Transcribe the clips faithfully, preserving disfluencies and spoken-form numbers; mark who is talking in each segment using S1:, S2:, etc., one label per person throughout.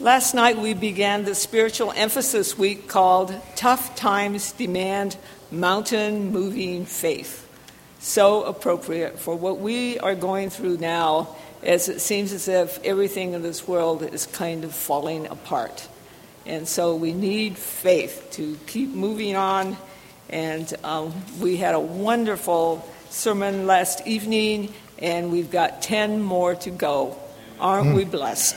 S1: Last night we began the spiritual emphasis week called Tough Times Demand Mountain Moving Faith. So appropriate for what we are going through now, as it seems as if everything in this world is kind of falling apart. And so we need faith to keep moving on. And um, we had a wonderful sermon last evening, and we've got ten more to go. Aren't mm. we blessed?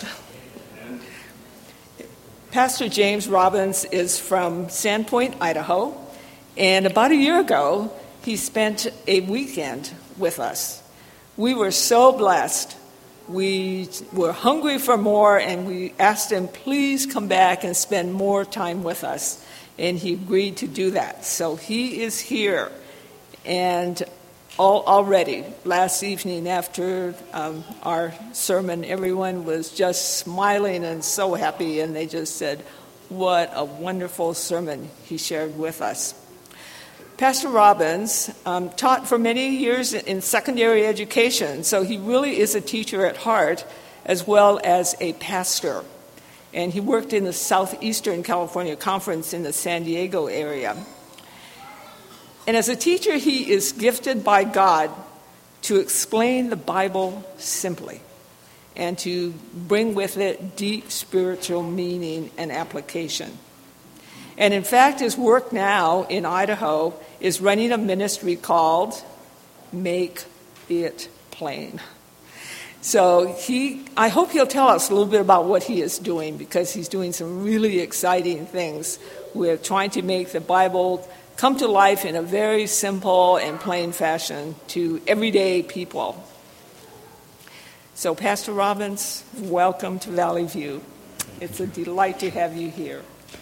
S1: Pastor James Robbins is from Sandpoint, Idaho, and about a year ago, he spent a weekend with us. We were so blessed. We were hungry for more, and we asked him, please come back and spend more time with us, and he agreed to do that. So he is here, and all, already, last evening after um, our sermon, everyone was just smiling and so happy, and they just said, what a wonderful sermon he shared with us. Pastor Robbins um, taught for many years in secondary education, so he really is a teacher at heart as well as a pastor. And he worked in the Southeastern California Conference in the San Diego area. And as a teacher, he is gifted by God to explain the Bible simply and to bring with it deep spiritual meaning and application. And in fact, his work now in Idaho is running a ministry called Make It Plain. So he, I hope he'll tell us a little bit about what he is doing, because he's doing some really exciting things with trying to make the Bible come to life in a very simple and plain fashion to everyday people. So Pastor Robbins, welcome to Valley View. It's a delight to have you here.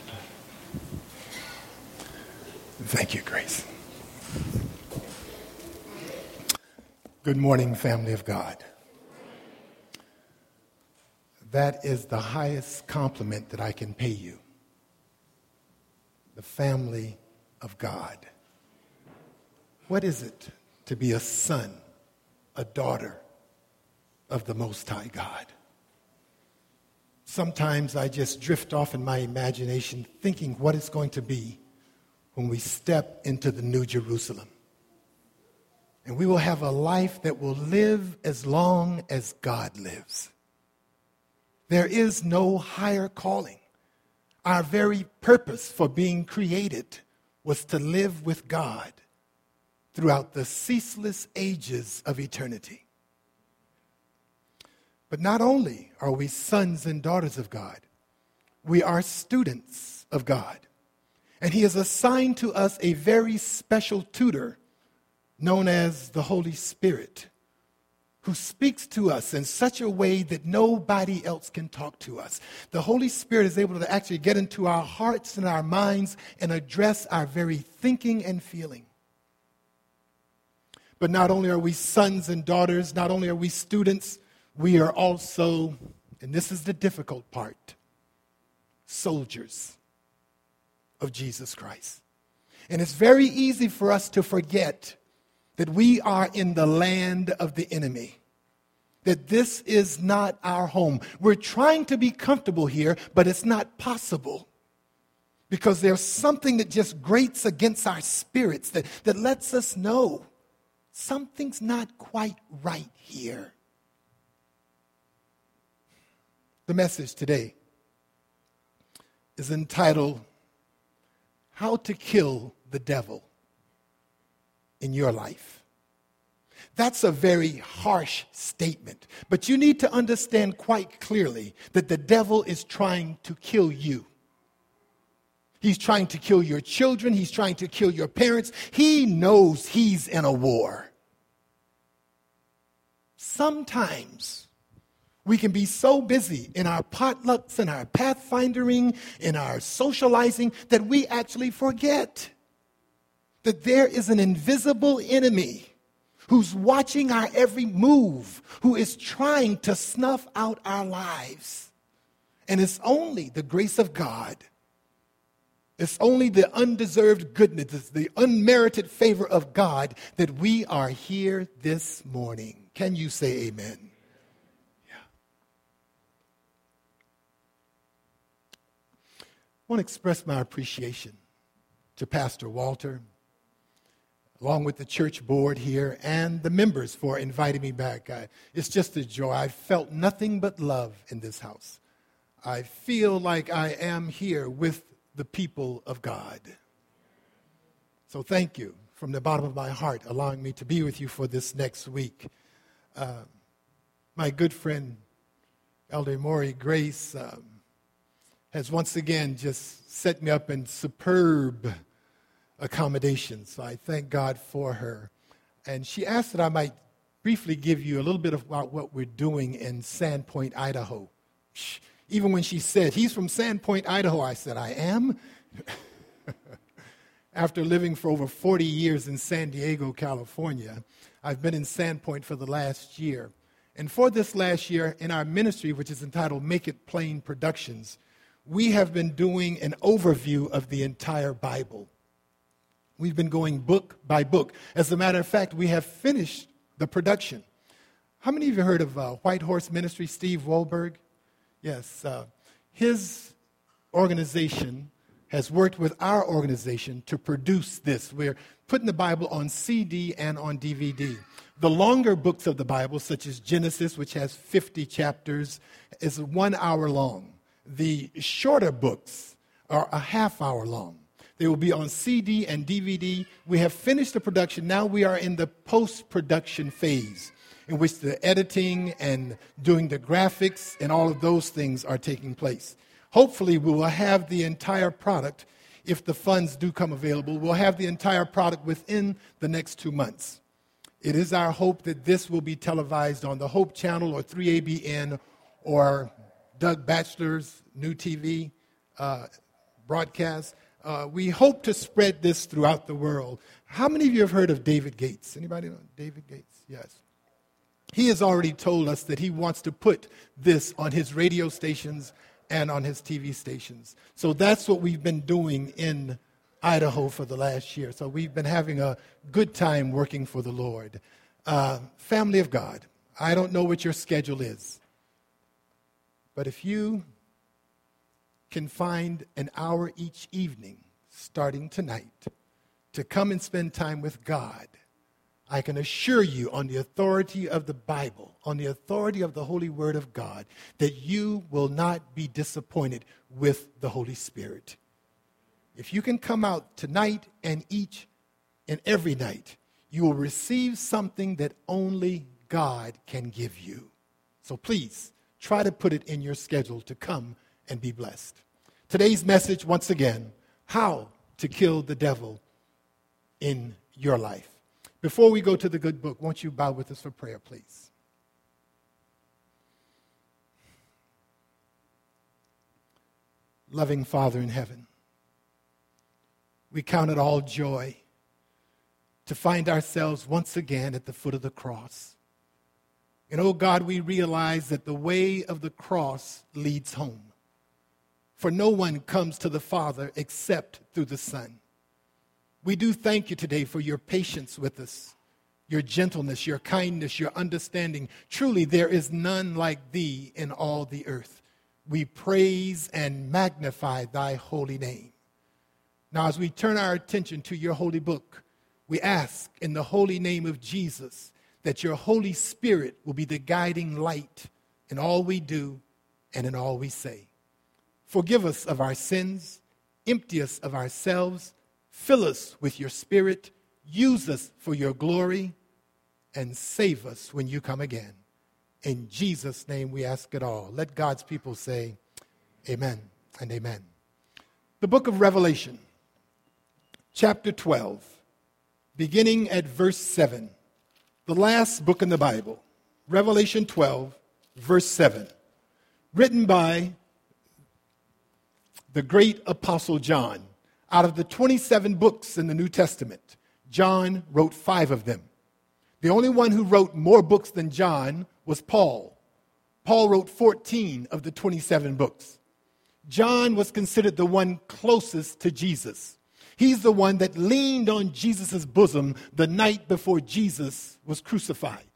S2: Thank you, Grace. Good morning, family of God. That is the highest compliment that I can pay you. The family of God. What is it to be a son, a daughter of the Most High God? Sometimes I just drift off in my imagination thinking what it's going to be when we step into the New Jerusalem. And we will have a life that will live as long as God lives. There is no higher calling. Our very purpose for being created was to live with God throughout the ceaseless ages of eternity. But not only are we sons and daughters of God, we are students of God. And he has assigned to us a very special tutor known as the Holy Spirit, who speaks to us in such a way that nobody else can talk to us. The Holy Spirit is able to actually get into our hearts and our minds and address our very thinking and feeling. But not only are we sons and daughters, not only are we students, we are also, and this is the difficult part, soldiers of Jesus Christ. And it's very easy for us to forget that we are in the land of the enemy, that this is not our home. We're trying to be comfortable here, but it's not possible, because there's something that just grates against our spirits that, that lets us know something's not quite right here. The message today is entitled, How to Kill the Devil in Your Life. That's a very harsh statement, but you need to understand quite clearly that the devil is trying to kill you. He's trying to kill your children. He's trying to kill your parents. He knows he's in a war. Sometimes we can be so busy in our potlucks and our pathfindering, in our socializing, that we actually forget that there is an invisible enemy who's watching our every move, who is trying to snuff out our lives. And it's only the grace of God. It's only the undeserved goodness, the unmerited favor of God that we are here this morning. Can you say amen? Yeah. want to express my appreciation to Pastor Walter, along with the church board here and the members for inviting me back. I, it's just a joy. I felt nothing but love in this house. I feel like I am here with the people of God. So thank you from the bottom of my heart, allowing me to be with you for this next week. Uh, my good friend, Elder Maury Grace, um, has once again just set me up in superb accommodations. So I thank God for her. And she asked that I might briefly give you a little bit about what we're doing in Sandpoint, Idaho. Even when she said, he's from Sandpoint, Idaho, I said, I am? After living for over forty years in San Diego, California, I've been in Sandpoint for the last year. And for this last year, in our ministry, which is entitled Make It Plain Productions, we have been doing an overview of the entire Bible. We've been going book by book. As a matter of fact, we have finished the production. How many of you heard of uh, White Horse Ministry, Steve Wohlberg? Yes. Uh, his organization has worked with our organization to produce this. We're putting the Bible on C D and on D V D. The longer books of the Bible, such as Genesis, which has fifty chapters, is one hour long. The shorter books are a half hour long. They will be on C D and D V D. We have finished the production. Now we are in the post-production phase, in which the editing and doing the graphics and all of those things are taking place. Hopefully, we will have the entire product, if the funds do come available, we'll have the entire product within the next two months. It is our hope that this will be televised on the Hope Channel or three A B N or Doug Batchelor's New T V uh, broadcast. Uh, we hope to spread this throughout the world. How many of you have heard of David Gates? Anybody know David Gates? Yes. He has already told us that he wants to put this on his radio stations and on his T V stations. So that's what we've been doing in Idaho for the last year. So we've been having a good time working for the Lord. Uh, family of God, I don't know what your schedule is, but if you can find an hour each evening, starting tonight, to come and spend time with God, I can assure you on the authority of the Bible, on the authority of the Holy Word of God, that you will not be disappointed with the Holy Spirit. If you can come out tonight and each and every night, you will receive something that only God can give you. So please, try to put it in your schedule to come and be blessed. Today's message, once again, how to kill the devil in your life. Before we go to the good book, won't you bow with us for prayer, please? Loving Father in heaven, we count it all joy to find ourselves once again at the foot of the cross. And, oh God, we realize that the way of the cross leads home. For no one comes to the Father except through the Son. We do thank you today for your patience with us, your gentleness, your kindness, your understanding. Truly, there is none like thee in all the earth. We praise and magnify thy holy name. Now, as we turn our attention to your holy book, we ask in the holy name of Jesus that your Holy Spirit will be the guiding light in all we do and in all we say. Forgive us of our sins, empty us of ourselves, fill us with your Spirit, use us for your glory, and save us when you come again. In Jesus' name we ask it all. Let God's people say amen and amen. The book of Revelation, chapter twelve, beginning at verse seven. The last book in the Bible, Revelation twelve, verse seven, written by the great apostle John. Out of the twenty-seven books in the New Testament, John wrote five of them. The only one who wrote more books than John was Paul. Paul wrote fourteen of the twenty-seven books. John was considered the one closest to Jesus. He's the one that leaned on Jesus' bosom the night before Jesus was crucified.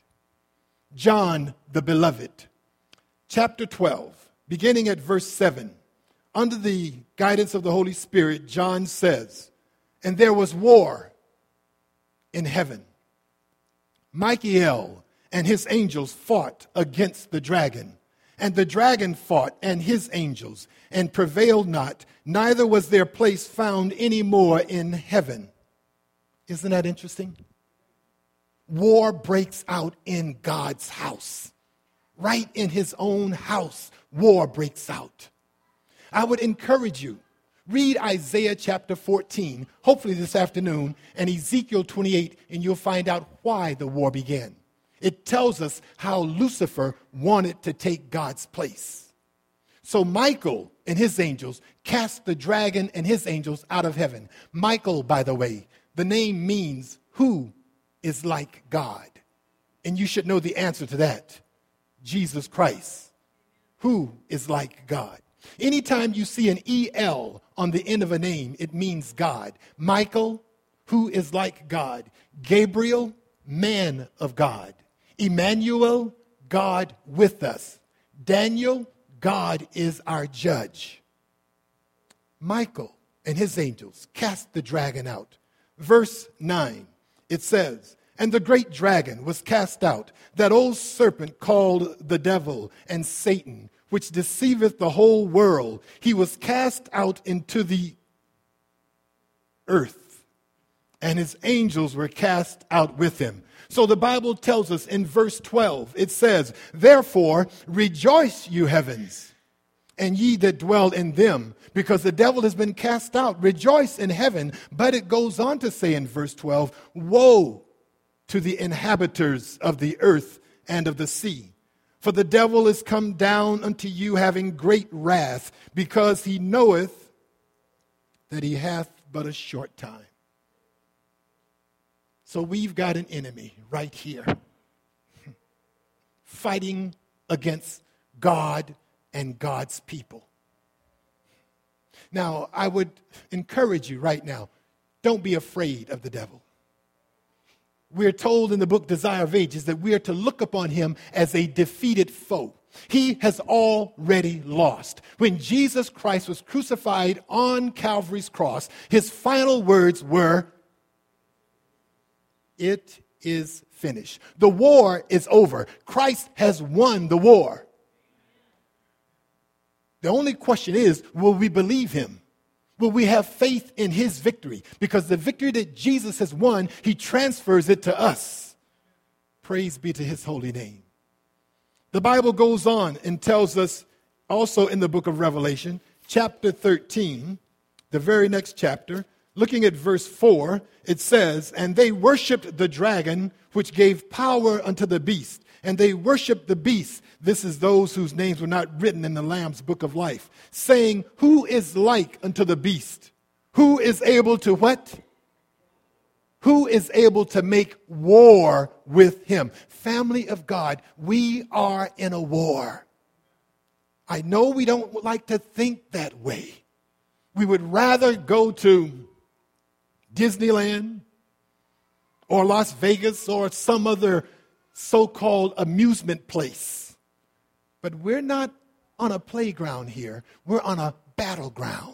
S2: John the Beloved. Chapter twelve, beginning at verse seven. under the guidance of the Holy Spirit, John says, and there was war in heaven. Michael and his angels fought against the dragon, and the dragon fought and his angels, and prevailed not, neither was their place found any more in heaven. Isn't that interesting? War breaks out in God's house. Right in his own house, war breaks out. I would encourage you, read Isaiah chapter fourteen, hopefully this afternoon, and Ezekiel twenty-eight, and you'll find out why the war began. It tells us how Lucifer wanted to take God's place. So Michael and his angels cast the dragon and his angels out of heaven. Michael, by the way, the name means who is like God. And you should know the answer to that. Jesus Christ. Who is like God? Anytime you see an E L on the end of a name, it means God. Michael, who is like God. Gabriel, man of God. Emmanuel, God with us. Daniel, God is our judge. Michael and his angels cast the dragon out. Verse nine, it says, and the great dragon was cast out, that old serpent called the devil and Satan, which deceiveth the whole world. He was cast out into the earth, and his angels were cast out with him. So the Bible tells us in verse twelve, it says, therefore rejoice, you heavens, and ye that dwell in them, because the devil has been cast out. Rejoice in heaven. But it goes on to say in verse twelve, woe to the inhabitants of the earth and of the sea. For the devil is come down unto you having great wrath, because he knoweth that he hath but a short time. So we've got an enemy right here, fighting against God and God's people. Now, I would encourage you right now, don't be afraid of the devil. We're told in the book Desire of Ages that we are to look upon him as a defeated foe. He has already lost. When Jesus Christ was crucified on Calvary's cross, his final words were, it is finished. The war is over. Christ has won the war. The only question is, will we believe him? Will we have faith in his victory? Because the victory that Jesus has won, he transfers it to us. Praise be to his holy name. The Bible goes on and tells us also in the book of Revelation, chapter thirteen, the very next chapter, looking at verse four, it says, and they worshipped the dragon, which gave power unto the beast. And they worshipped the beast. This is those whose names were not written in the Lamb's book of life, saying, who is like unto the beast? Who is able to what? Who is able to make war with him? Family of God, we are in a war. I know we don't like to think that way. We would rather go to Disneyland or Las Vegas or some other so-called amusement place. But we're not on a playground here. We're on a battleground.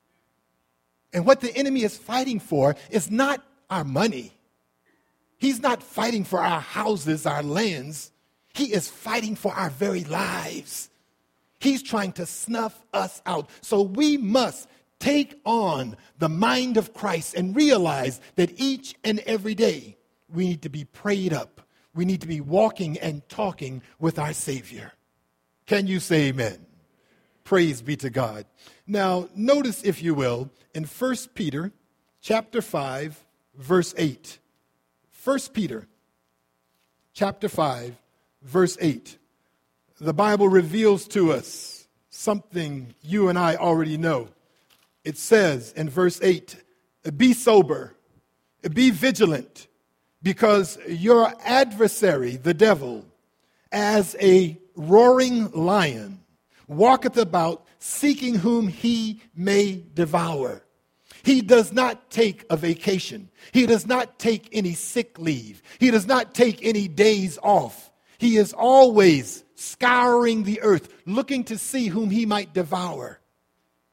S2: And what the enemy is fighting for is not our money. He's not fighting for our houses, our lands. He is fighting for our very lives. He's trying to snuff us out. So we must take on the mind of Christ and realize that each and every day we need to be prayed up. We need to be walking and talking with our Savior. Can you say amen? Praise be to God. Now, notice, if you will, in First Peter chapter five, verse eight. First Peter chapter five, verse eight. The Bible reveals to us something you and I already know. It says in verse eight, be sober, be vigilant, because your adversary, the devil, as a roaring lion, walketh about, seeking whom he may devour. He does not take a vacation. He does not take any sick leave. He does not take any days off. He is always scouring the earth, looking to see whom he might devour.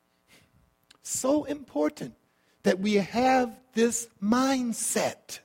S2: So important that we have this mindset.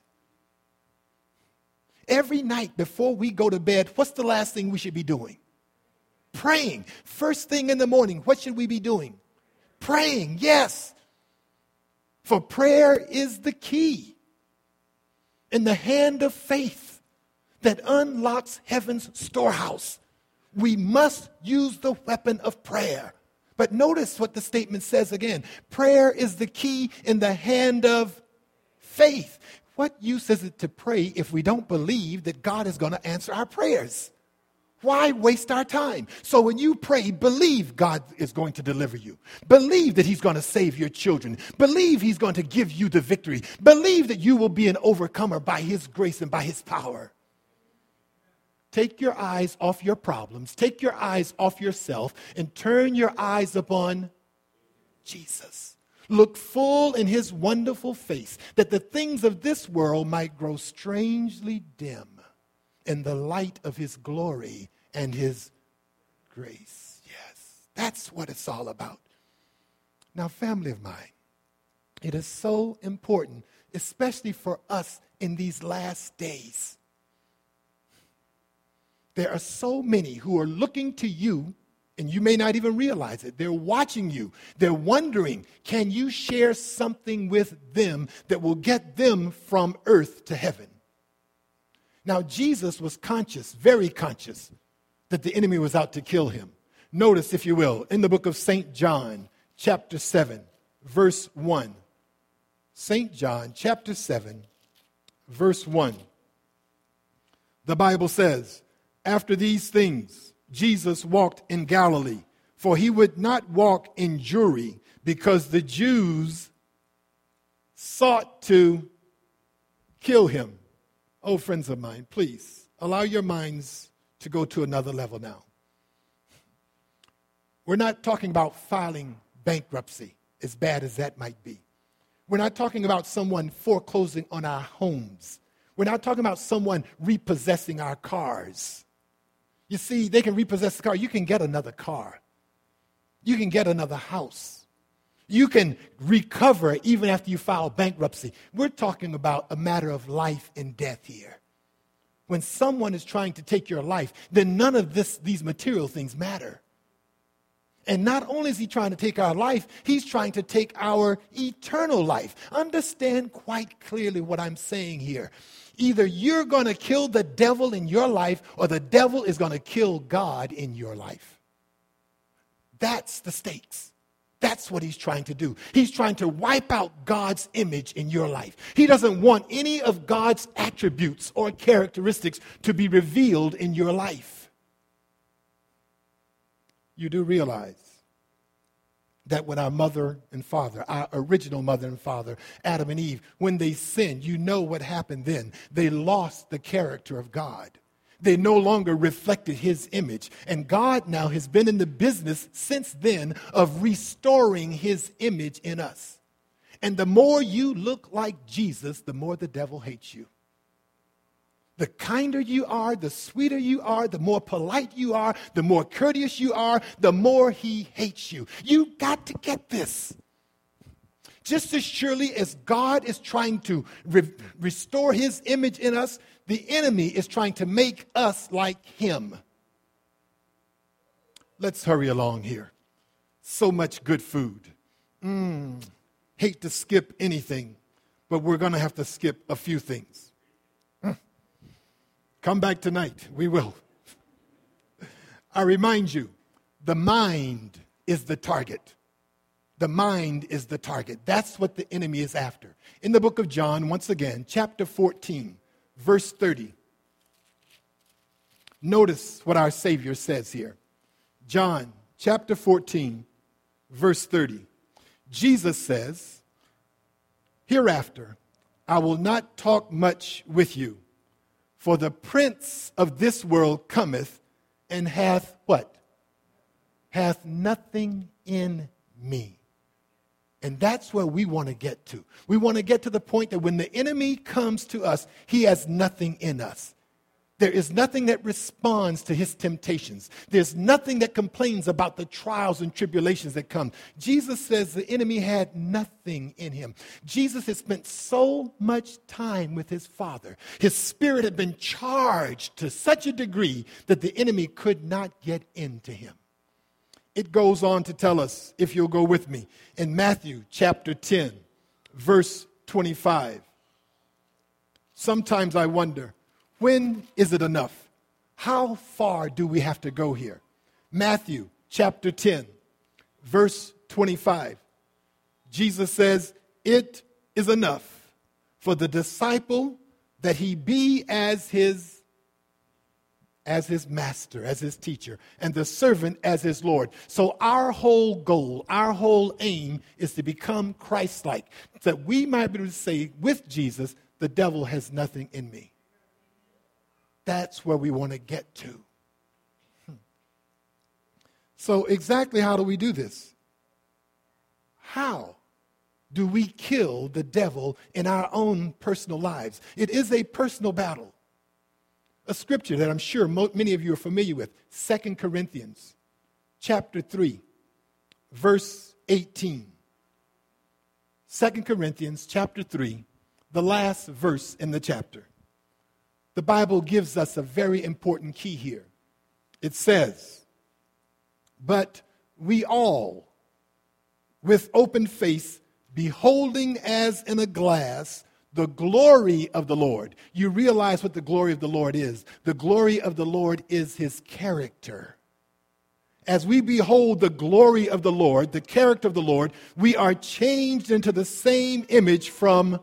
S2: Every night before we go to bed, what's the last thing we should be doing? Praying. First thing in the morning, what should we be doing? Praying, yes. For prayer is the key in the hand of faith that unlocks heaven's storehouse. We must use the weapon of prayer. But notice what the statement says again. Prayer is the key in the hand of faith. What use is it to pray if we don't believe that God is going to answer our prayers? Why waste our time? So when you pray, believe God is going to deliver you. Believe that he's going to save your children. Believe he's going to give you the victory. Believe that you will be an overcomer by his grace and by his power. Take your eyes off your problems. Take your eyes off yourself and turn your eyes upon Jesus. Look full in his wonderful face, that the things of this world might grow strangely dim in the light of his glory and his grace. Yes, that's what it's all about. Now, family of mine, it is so important, especially for us in these last days. There are so many who are looking to you, and you may not even realize it. They're watching you. They're wondering, can you share something with them that will get them from earth to heaven? Now, Jesus was conscious, very conscious, that the enemy was out to kill him. Notice, if you will, in the book of Saint John, chapter seven, verse one. Saint John, chapter seven, verse one. The Bible says, after these things, Jesus walked in Galilee, for he would not walk in Jewry, because the Jews sought to kill him. Oh, friends of mine, please allow your minds to go to another level now. We're not talking about filing bankruptcy, as bad as that might be. We're not talking about someone foreclosing on our homes. We're not talking about someone repossessing our cars. You see, they can repossess the car. You can get another car. You can get another house. You can recover even after you file bankruptcy. We're talking about a matter of life and death here. When someone is trying to take your life, then none of this, these material things matter. And not only is he trying to take our life, he's trying to take our eternal life. Understand quite clearly what I'm saying here. Either you're going to kill the devil in your life, or the devil is going to kill God in your life. That's the stakes. That's what he's trying to do. He's trying to wipe out God's image in your life. He doesn't want any of God's attributes or characteristics to be revealed in your life. You do realize that when our mother and father, our original mother and father, Adam and Eve, when they sinned, you know what happened then. They lost the character of God. They no longer reflected his image. And God now has been in the business since then of restoring his image in us. And the more you look like Jesus, the more the devil hates you. The kinder you are, the sweeter you are, the more polite you are, the more courteous you are, the more he hates you. You got to get this. Just as surely as God is trying to re- restore his image in us, the enemy is trying to make us like him. Let's hurry along here. So much good food. Mm, hate to skip anything, but we're going to have to skip a few things. Come back tonight. We will. I remind you, the mind is the target. The mind is the target. That's what the enemy is after. In the book of John, once again, chapter fourteen, verse thirty. Notice what our Savior says here. John, chapter fourteen, verse thirty. Jesus says, hereafter, I will not talk much with you. For the prince of this world cometh and hath what? Hath nothing in me. And that's where we want to get to. We want to get to the point that when the enemy comes to us, he has nothing in us. There is nothing that responds to his temptations. There's nothing that complains about the trials and tribulations that come. Jesus says the enemy had nothing in him. Jesus had spent so much time with his Father. His spirit had been charged to such a degree that the enemy could not get into him. It goes on to tell us, if you'll go with me, in Matthew chapter ten, verse twenty-five. Sometimes I wonder, when is it enough? How far do we have to go here? Matthew chapter ten, verse twenty-five. Jesus says, it is enough for the disciple that he be as his as his master, as his teacher, and the servant as his Lord. So our whole goal, our whole aim is to become Christ-like, that we might be able to say with Jesus, the devil has nothing in me. That's where we want to get to. Hmm. So exactly how do we do this? How do we kill the devil in our own personal lives? It is a personal battle. A scripture that I'm sure mo- many of you are familiar with, Second Corinthians chapter three, verse eighteen. Second Corinthians chapter three, the last verse in the chapter. The Bible gives us a very important key here. It says, but we all, with open face, beholding as in a glass the glory of the Lord. You realize what the glory of the Lord is. The glory of the Lord is his character. As we behold the glory of the Lord, the character of the Lord, we are changed into the same image from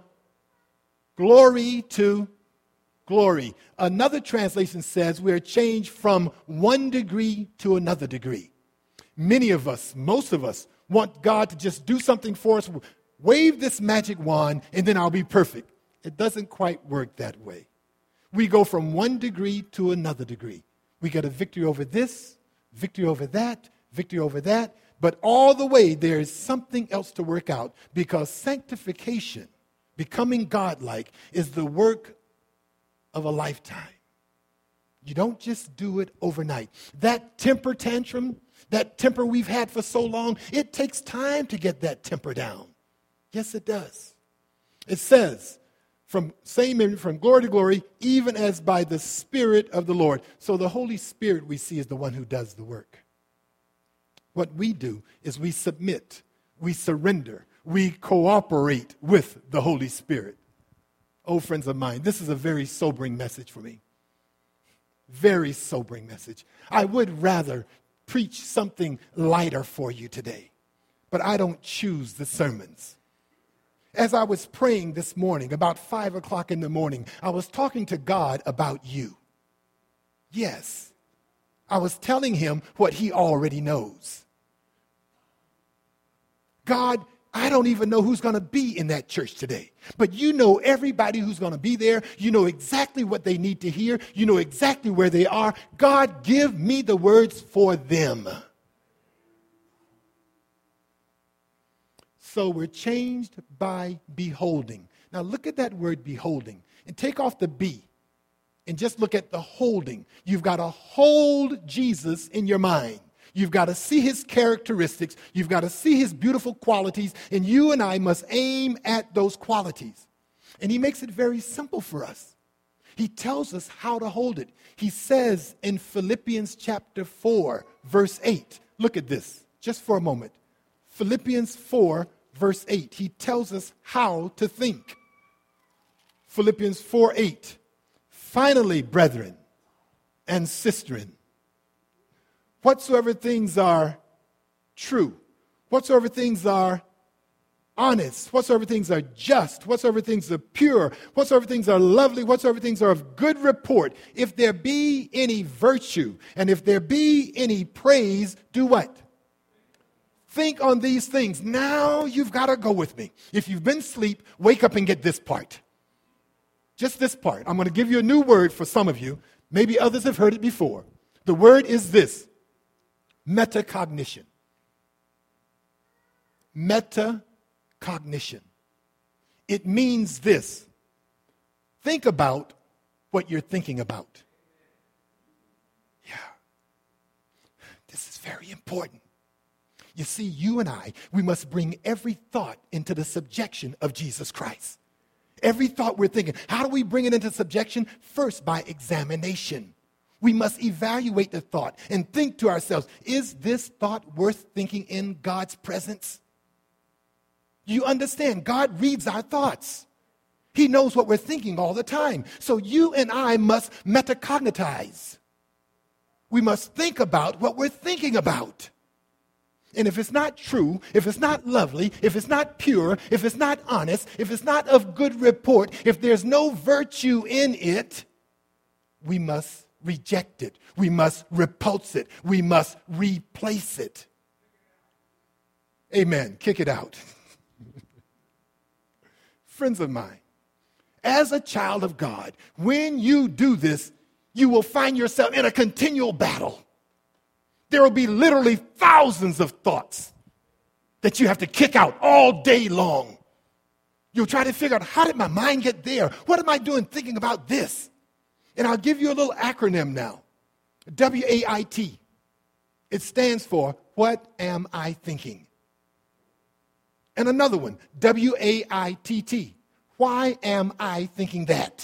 S2: glory to glory. Another translation says we are changed from one degree to another degree. Many of us, most of us, want God to just do something for us, wave this magic wand, and then I'll be perfect. It doesn't quite work that way. We go from one degree to another degree. We get a victory over this, victory over that, victory over that, but all the way there is something else to work out, because sanctification, becoming godlike, is the work of a lifetime. You don't just do it overnight. That temper tantrum, that temper we've had for so long, it takes time to get that temper down. Yes, it does. It says, from same from glory to glory, even as by the Spirit of the Lord. So the Holy Spirit we see is the one who does the work. What we do is we submit, we surrender, we cooperate with the Holy Spirit. Oh, friends of mine, this is a very sobering message for me. Very sobering message. I would rather preach something lighter for you today, but I don't choose the sermons. As I was praying this morning, about five o'clock in the morning, I was talking to God about you. Yes, I was telling him what he already knows. God, I don't even know who's going to be in that church today, but you know everybody who's going to be there. You know exactly what they need to hear. You know exactly where they are. God, give me the words for them. So we're changed by beholding. Now look at that word beholding and take off the be and just look at the holding. You've got to hold Jesus in your mind. You've got to see his characteristics. You've got to see his beautiful qualities, and you and I must aim at those qualities. And he makes it very simple for us. He tells us how to hold it. He says in Philippians chapter four, verse eight, look at this just for a moment. Philippians four, verse eight, he tells us how to think. Philippians four eight, finally, brethren and sistren, whatsoever things are true, whatsoever things are honest, whatsoever things are just, whatsoever things are pure, whatsoever things are lovely, whatsoever things are of good report, if there be any virtue, and if there be any praise, do what? Think on these things. Now you've got to go with me. If you've been asleep, wake up and get this part. Just this part. I'm going to give you a new word for some of you. Maybe others have heard it before. The word is this: metacognition. Metacognition. It means this: think about what you're thinking about. very important. You see, you and I, we must bring every thought into the subjection of Jesus Christ. Every thought we're thinking. How do we bring it into subjection? First, by examination. We must evaluate the thought and think to ourselves, is this thought worth thinking in God's presence? You understand, God reads our thoughts. He knows what we're thinking all the time. So you and I must metacognitize. We must think about what we're thinking about. And if it's not true, if it's not lovely, if it's not pure, if it's not honest, if it's not of good report, if there's no virtue in it, we must reject it. We must repulse it. We must replace it. Amen. Kick it out. Friends of mine, as a child of God, when you do this, you will find yourself in a continual battle. There will be literally thousands of thoughts that you have to kick out all day long. You'll try to figure out, how did my mind get there? What am I doing thinking about this? And I'll give you a little acronym now. W A I T. It stands for, what am I thinking? And another one, W A I T T. Why am I thinking that?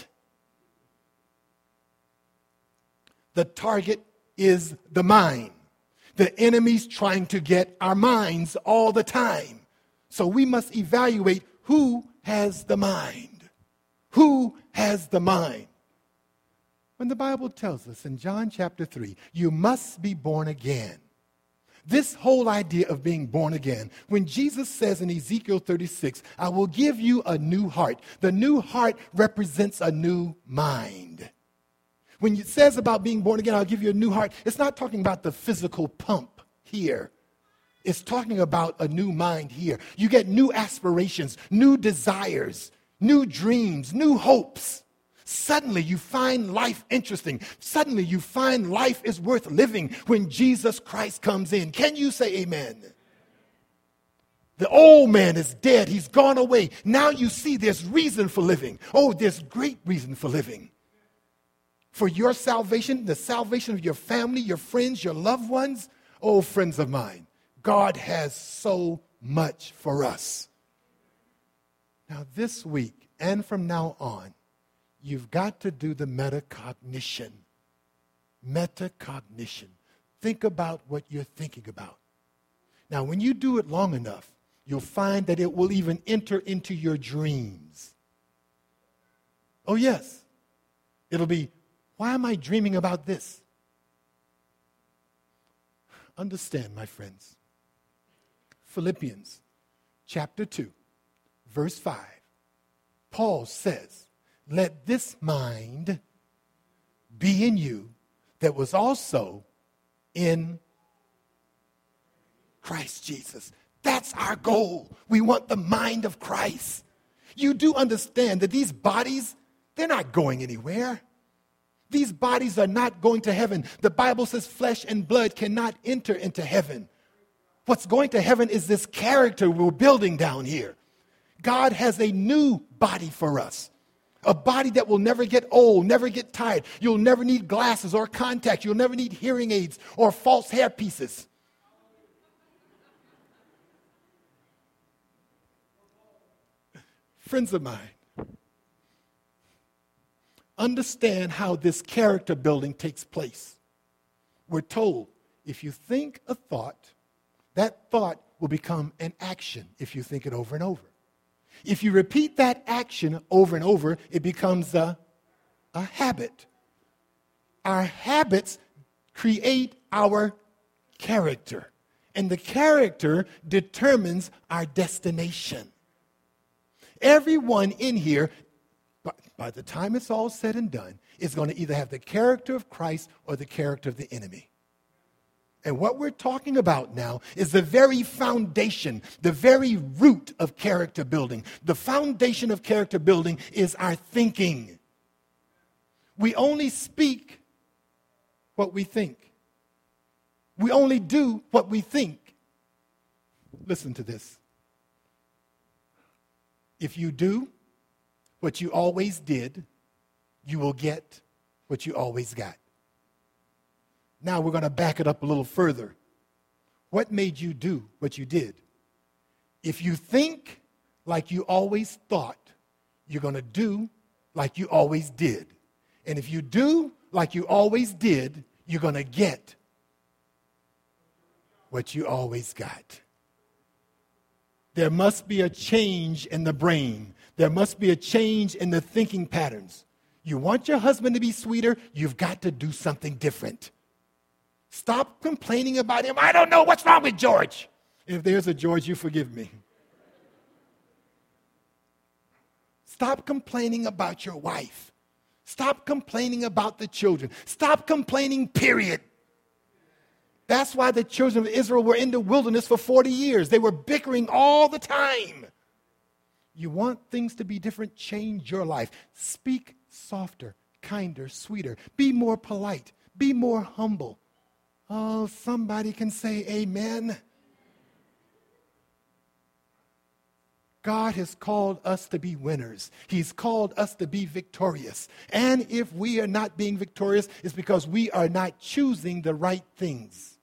S2: The target is the mind. The enemy's trying to get our minds all the time. So we must evaluate who has the mind. Who has the mind? When the Bible tells us in John chapter three, you must be born again. This whole idea of being born again, when Jesus says in Ezekiel thirty-six, I will give you a new heart. The new heart represents a new mind. When it says about being born again, I'll give you a new heart, it's not talking about the physical pump here. It's talking about a new mind here. You get new aspirations, new desires, new dreams, new hopes. Suddenly you find life interesting. Suddenly you find life is worth living when Jesus Christ comes in. Can you say amen? The old man is dead. He's gone away. Now you see there's reason for living. Oh, there's great reason for living. For your salvation, the salvation of your family, your friends, your loved ones. Oh, friends of mine, God has so much for us. Now this week and from now on, you've got to do the metacognition. Metacognition. Think about what you're thinking about. Now, when you do it long enough, you'll find that it will even enter into your dreams. Oh, yes. It'll be, why am I dreaming about this? Understand, my friends. Philippians chapter two, verse five. Paul says, let this mind be in you that was also in Christ Jesus. That's our goal. We want the mind of Christ. You do understand that these bodies, they're not going anywhere. These bodies are not going to heaven. The Bible says flesh and blood cannot enter into heaven. What's going to heaven is this character we're building down here. God has a new body for us. A body that will never get old, never get tired. You'll never need glasses or contacts. You'll never need hearing aids or false hair pieces. Friends of mine, understand how this character building takes place. We're told if you think a thought, that thought will become an action if you think it over and over. If you repeat that action over and over, it becomes a, a habit. Our habits create our character, and the character determines our destination. Everyone in here, by the time it's all said and done, is going to either have the character of Christ or the character of the enemy. And what we're talking about now is the very foundation, the very root of character building. The foundation of character building is our thinking. We only speak what we think. We only do what we think. Listen to this. If you do what you always did, you will get what you always got. Now we're going to back it up a little further What made you do what you did? If you think like you always thought, you're going to do like you always did. And if you do like you always did, you're going to get what you always got. There must be a change in the brain. There must be a change in the thinking patterns. You want your husband to be sweeter, you've got to do something different. Stop complaining about him. I don't know what's wrong with George. If there's a George, you forgive me. Stop complaining about your wife. Stop complaining about the children. Stop complaining, period. That's why the children of Israel were in the wilderness for forty years. They were bickering all the time. You want things to be different? Change your life. Speak softer, kinder, sweeter. Be more polite. Be more humble. Oh, somebody can say amen. God has called us to be winners. He's called us to be victorious. And if we are not being victorious, it's because we are not choosing the right things.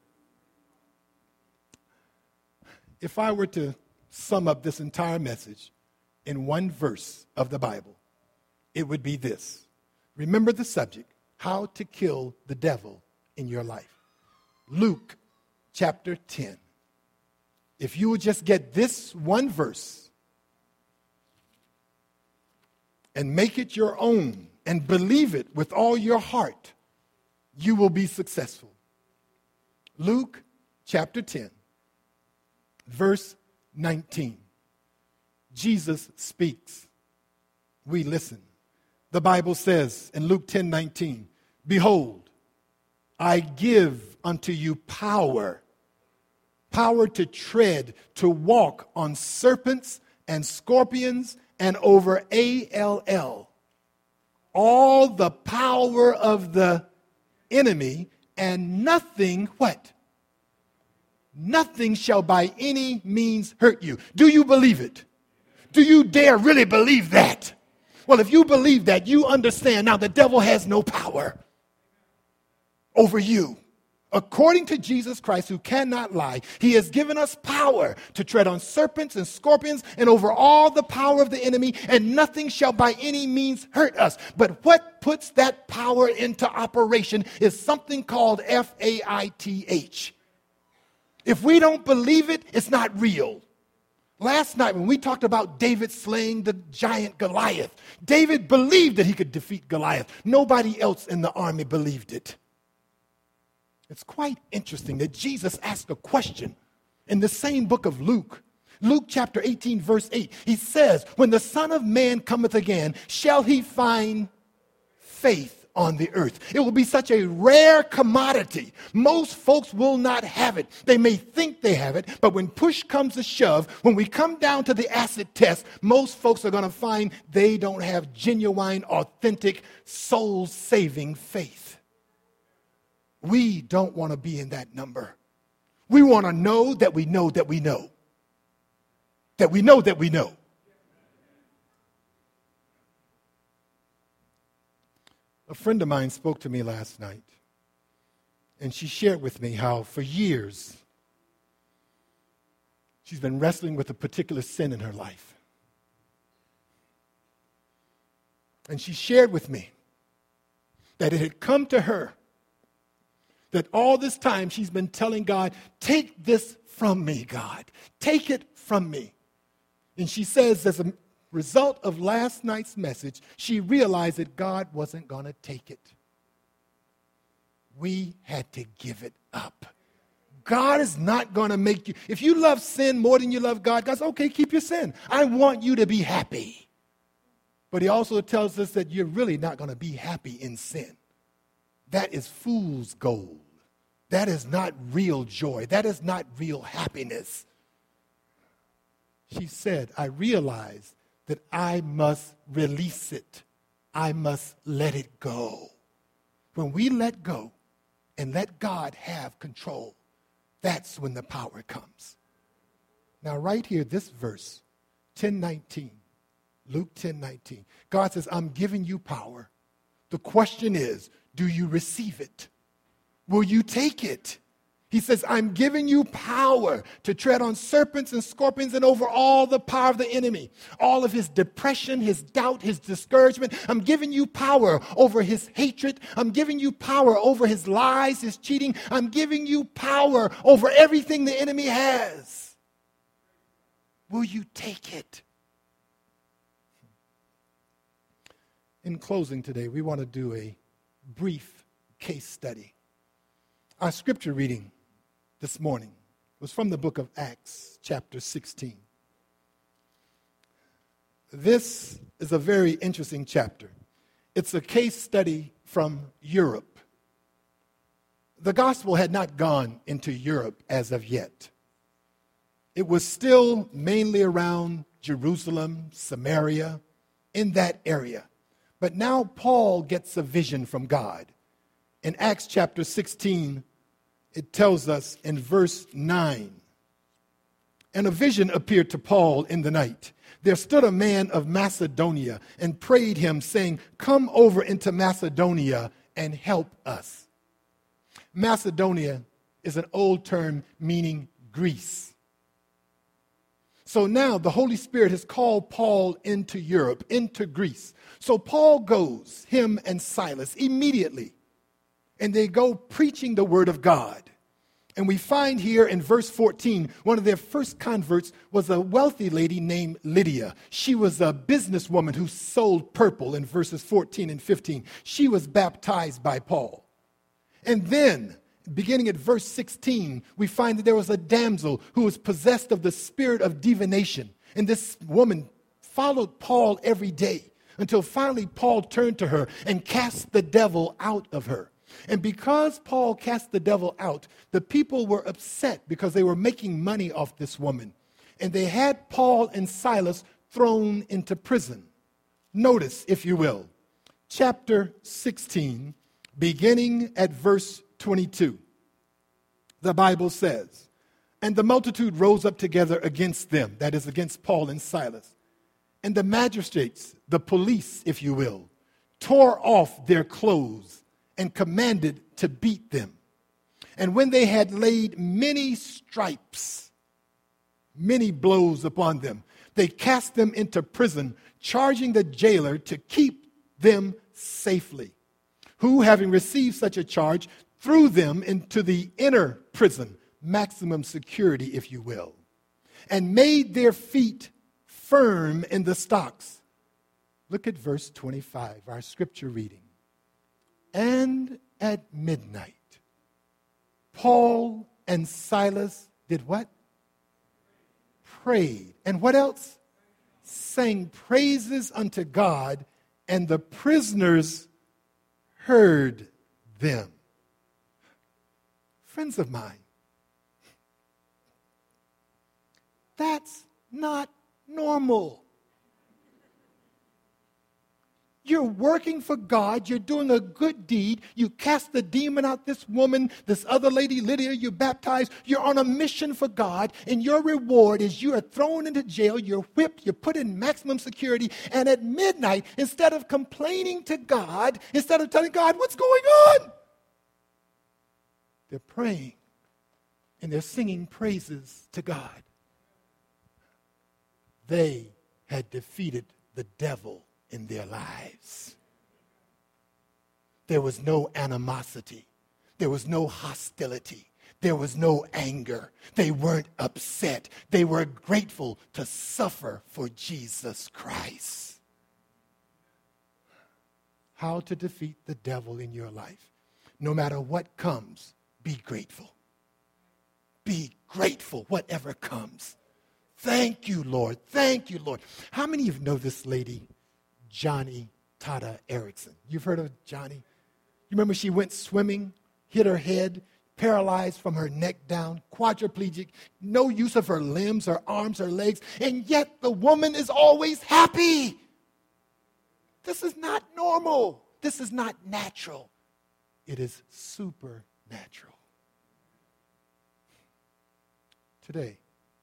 S2: If I were to sum up this entire message in one verse of the Bible, it would be this. Remember the subject, how to kill the devil in your life. Luke chapter ten. If you would just get this one verse and make it your own and believe it with all your heart, you will be successful. Luke chapter ten, verse nineteen. Jesus speaks. We listen. The Bible says in Luke ten nineteen, behold, I give unto you power, power to tread, to walk on serpents and scorpions and over A L L. All the power of the enemy, and nothing, what? Nothing shall by any means hurt you. Do you believe it? Do you dare really believe that? Well, if you believe that, you understand now the devil has no power over you. According to Jesus Christ, who cannot lie, he has given us power to tread on serpents and scorpions and over all the power of the enemy, and nothing shall by any means hurt us. But what puts that power into operation is something called F A I T H. If we don't believe it, it's not real. Last night when we talked about David slaying the giant Goliath, David believed that he could defeat Goliath. Nobody else in the army believed it. It's quite interesting that Jesus asked a question in the same book of Luke. Luke chapter eighteen, verse eight. He says, when the Son of Man cometh again, shall he find faith on the earth? It will be such a rare commodity. Most folks will not have it. They may think they have it, but when push comes to shove, when we come down to the acid test, most folks are going to find they don't have genuine, authentic, soul-saving faith. We don't want to be in that number. We want to know that we know that we know. That we know that we know. A friend of mine spoke to me last night, and she shared with me how for years she's been wrestling with a particular sin in her life. And she shared with me that it had come to her that all this time she's been telling God, take this from me, God. Take it from me. And she says, as a result of last night's message, she realized that God wasn't going to take it. We had to give it up. God is not going to make you, if you love sin more than you love God, God's okay, keep your sin. I want you to be happy. But he also tells us that you're really not going to be happy in sin. That is fool's gold. That is not real joy. That is not real happiness. She said, I realized that I must release it. I must let it go. When we let go and let God have control, that's when the power comes. Now, right here, this verse, ten nineteen, Luke ten nineteen, God says, I'm giving you power. The question is, do you receive it? Will you take it? He says, I'm giving you power to tread on serpents and scorpions and over all the power of the enemy. All of his depression, his doubt, his discouragement. I'm giving you power over his hatred. I'm giving you power over his lies, his cheating. I'm giving you power over everything the enemy has. Will you take it? In closing today, we want to do a brief case study. Our scripture reading this morning was from the book of Acts, chapter sixteen. This is a very interesting chapter. It's a case study from Europe. The gospel had not gone into Europe as of yet. It was still mainly around Jerusalem, Samaria, in that area. But now Paul gets a vision from God. In Acts chapter sixteen, it tells us in verse nine, and a vision appeared to Paul in the night. There stood a man of Macedonia and prayed him, saying, come over into Macedonia and help us. Macedonia is an old term meaning Greece. So now the Holy Spirit has called Paul into Europe, into Greece. So Paul goes, him and Silas, immediately. And they go preaching the word of God. And we find here in verse fourteen, one of their first converts was a wealthy lady named Lydia. She was a businesswoman who sold purple in verses fourteen and fifteen. She was baptized by Paul. And then, beginning at verse sixteen, we find that there was a damsel who was possessed of the spirit of divination. And this woman followed Paul every day until finally Paul turned to her and cast the devil out of her. And because Paul cast the devil out, the people were upset because they were making money off this woman. And they had Paul and Silas thrown into prison. Notice, if you will, chapter sixteen, beginning at verse twenty-two. The Bible says, and the multitude rose up together against them, that is, against Paul and Silas. And the magistrates, the police, if you will, tore off their clothes and commanded to beat them. And when they had laid many stripes, many blows upon them, they cast them into prison, charging the jailer to keep them safely, who, having received such a charge, threw them into the inner prison, maximum security, if you will, and made their feet firm in the stocks. Look at verse twenty-five, our scripture reading. And at midnight, Paul and Silas did what? Prayed. And what else? Sang praises unto God, and the prisoners heard them. Friends of mine, that's not normal. You're working for God. You're doing a good deed. You cast the demon out, this woman, this other lady, Lydia, you baptized. You're on a mission for God, and your reward is you are thrown into jail, you're whipped, you're put in maximum security, and at midnight, instead of complaining to God, instead of telling God, what's going on? They're praying, and they're singing praises to God. They had defeated the devil in their lives. There was no animosity. There was no hostility. There was no anger. They weren't upset. They were grateful to suffer for Jesus Christ. How to defeat the devil in your life. No matter what comes, be grateful. Be grateful, whatever comes. Thank you, Lord. Thank you, Lord. How many of you know this lady, Johnny Tata Erickson? You've heard of Johnny? You remember she went swimming, hit her head, paralyzed from her neck down, quadriplegic, no use of her limbs, her arms, her legs, and yet the woman is always happy. This is not normal. This is not natural. It is supernatural. Today,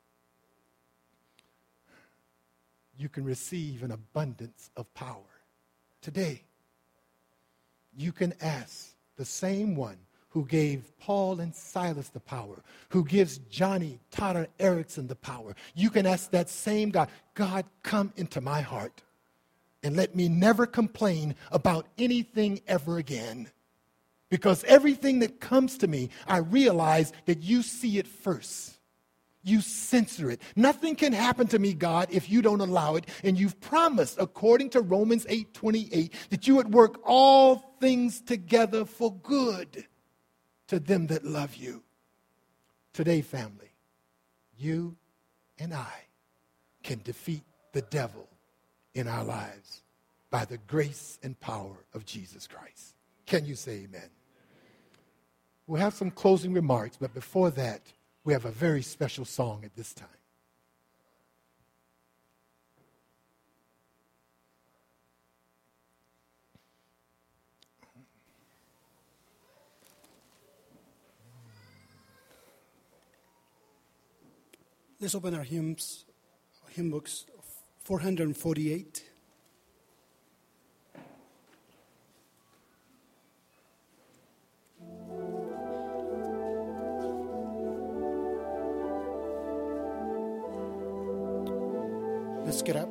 S2: you can receive an abundance of power. Today, you can ask the same one who gave Paul and Silas the power, who gives Johnny Tanner Erickson the power. You can ask that same God, God, come into my heart and let me never complain about anything ever again. Because everything that comes to me, I realize that you see it first. You censor it. Nothing can happen to me, God, if you don't allow it. And you've promised, according to Romans eight twenty-eight, that you would work all things together for good to them that love you. Today, family, you and I can defeat the devil in our lives by the grace and power of Jesus Christ. Can you say amen? We'll have some closing remarks, but before that, we have a very special song at this time.
S3: Let's open our hymns, hymn books, four forty-eight. Let's get up.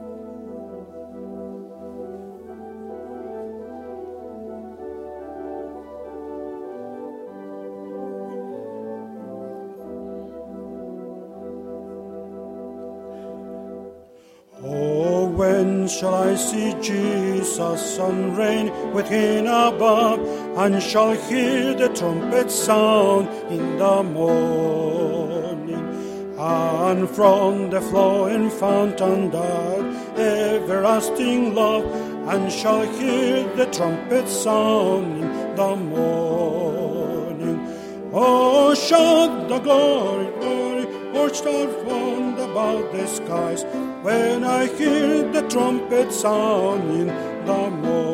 S4: Oh, when shall I see Jesus and reign within above, and shall hear the trumpet sound in the morning? And from the flowing fountain that everlasting love, and shall hear the trumpet sound in the morning. Oh, shout the glory, glory, watched out round about the skies, when I hear the trumpet sound in the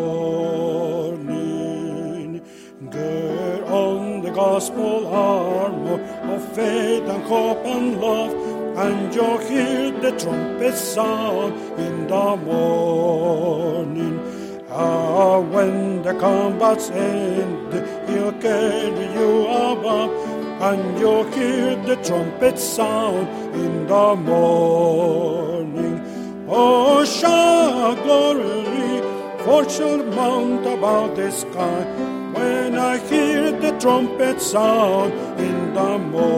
S4: morning. Gird on the gospel armor of faith and hope and love, and you'll hear the trumpet sound in the morning. Ah, when the combat's end, he'll carry you above, and you'll hear the trumpet sound in the morning. Oh, shout glory, for shall mount about the sky, when I hear the trumpet sound in the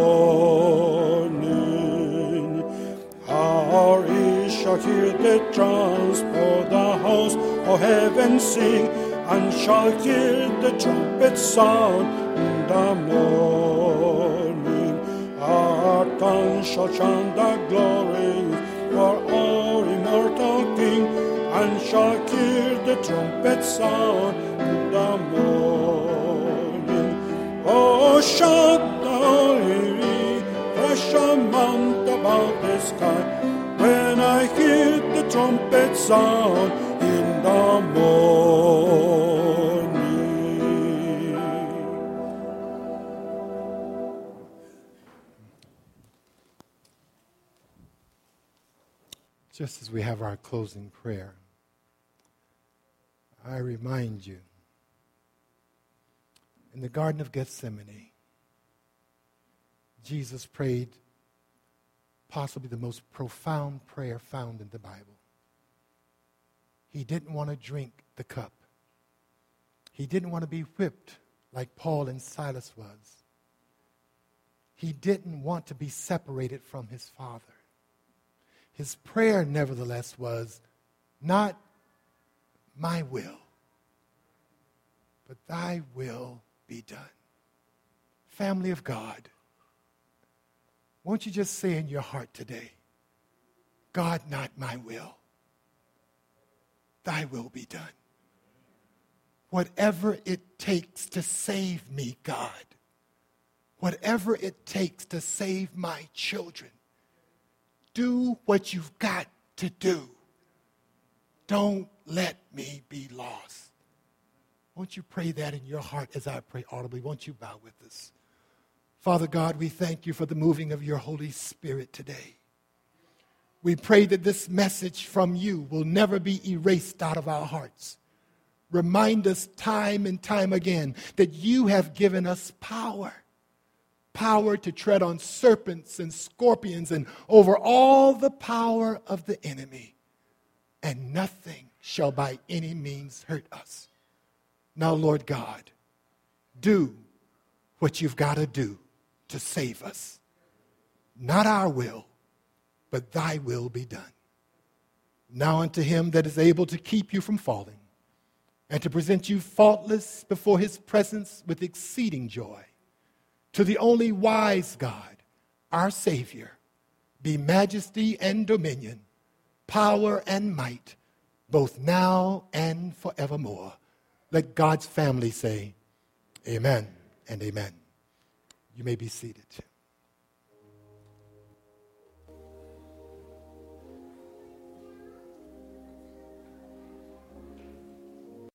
S4: morning. Our ears shall hear the transport, the host of heaven sing, and shall hear the trumpet sound in the morning. Our tongue shall chant the glory for our immortal King, and shall hear the trumpet sound in the morning. Oh, shout the holy, for shall mount about the sky, when I hear the trumpet sound in the morning.
S2: Just as we have our closing prayer, I remind you, in the Garden of Gethsemane, Jesus prayed possibly the most profound prayer found in the Bible. He didn't want to drink the cup. He didn't want to be whipped like Paul and Silas was. He didn't want to be separated from his Father. His prayer, nevertheless, was, not my will, but thy will be done. Family of God, won't you just say in your heart today, God, not my will, thy will be done. Whatever it takes to save me, God, whatever it takes to save my children, do what you've got to do. Don't let me be lost. Won't you pray that in your heart as I pray audibly? Won't you bow with us? Father God, we thank you for the moving of your Holy Spirit today. We pray that this message from you will never be erased out of our hearts. remind us time and time again that you have given us power. Power to tread on serpents and scorpions and over all the power of the enemy. And nothing shall by any means hurt us. Now, Lord God, do what you've got to do to save us. Not our will, but thy will be done. Now unto him that is able to keep you from falling and to present you faultless before his presence with exceeding joy, to the only wise God, our Savior, be majesty and dominion, power and might, both now and forevermore. Let God's family say, amen and amen. You may be seated.